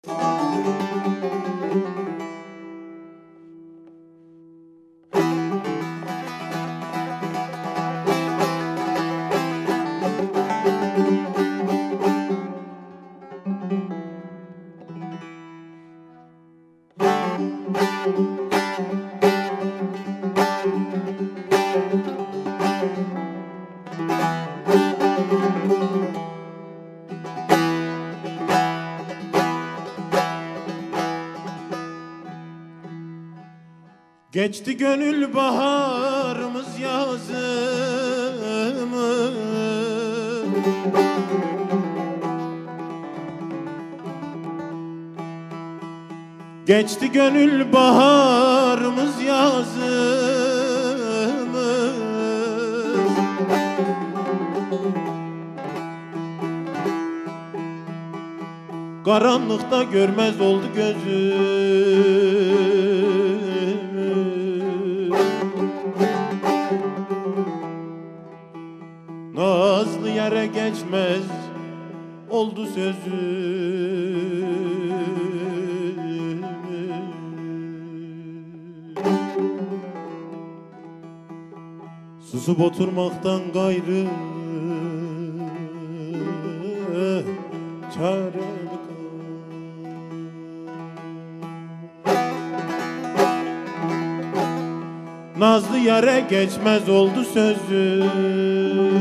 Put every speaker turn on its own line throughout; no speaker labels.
Geçti gönül baharımız yazımız, geçti gönül baharımız yazımız. Karanlıkta görmez oldu gözüm, nazlı yere geçmez oldu sözüm. Susup oturmaktan gayrı çare nazlı yere geçmez oldu sözüm.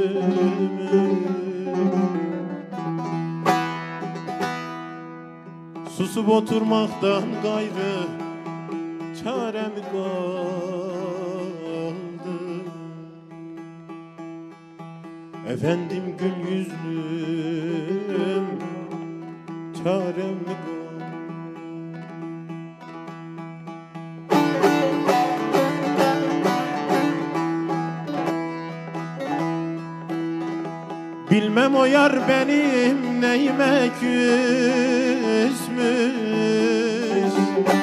Susup oturmaktan gayrı çarem kaldı. Efendim gül yüzlüm, çarem kaldı. Bilmem o yar benim neyime küsmüş,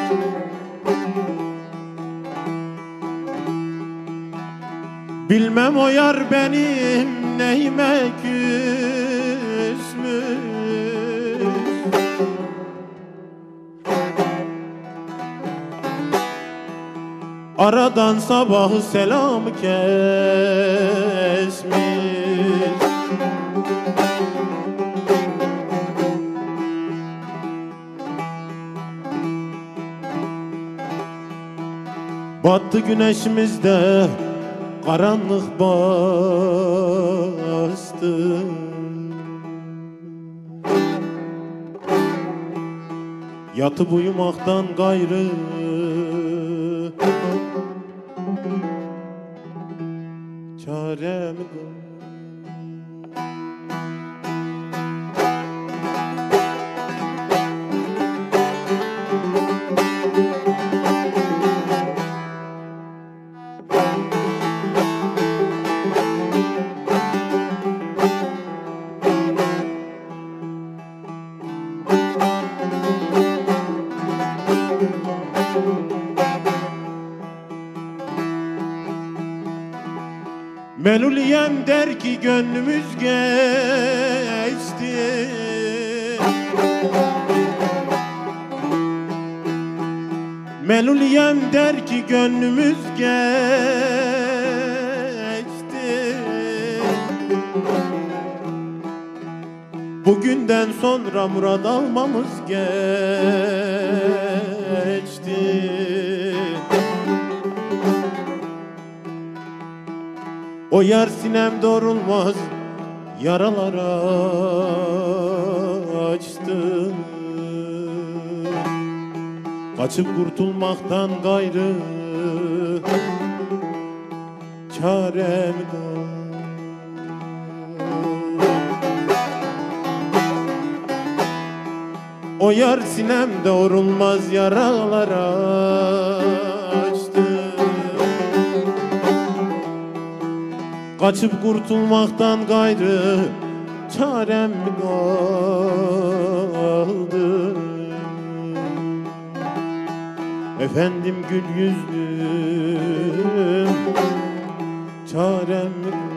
bilmem o yar benim neyime küsmüş. Aradan sabahı selamı kesmiş. Battı güneşimizde karanlık bastı. Yatıp uyumaktan gayrı çarem kaldı. Meluliyem der ki gönlümüz geçti, Meluliyem der ki gönlümüz geçti. Bugünden sonra murad almamız geçti. O yar sinem doğrulmaz yaralara açtı. Kaçıp kurtulmaktan gayrı çarem kaldı. O yar sinem doğrulmaz yaralara açtı. Kaçıp kurtulmaktan gayrı çarem kaldı. Efendim gül yüzlüm, çarem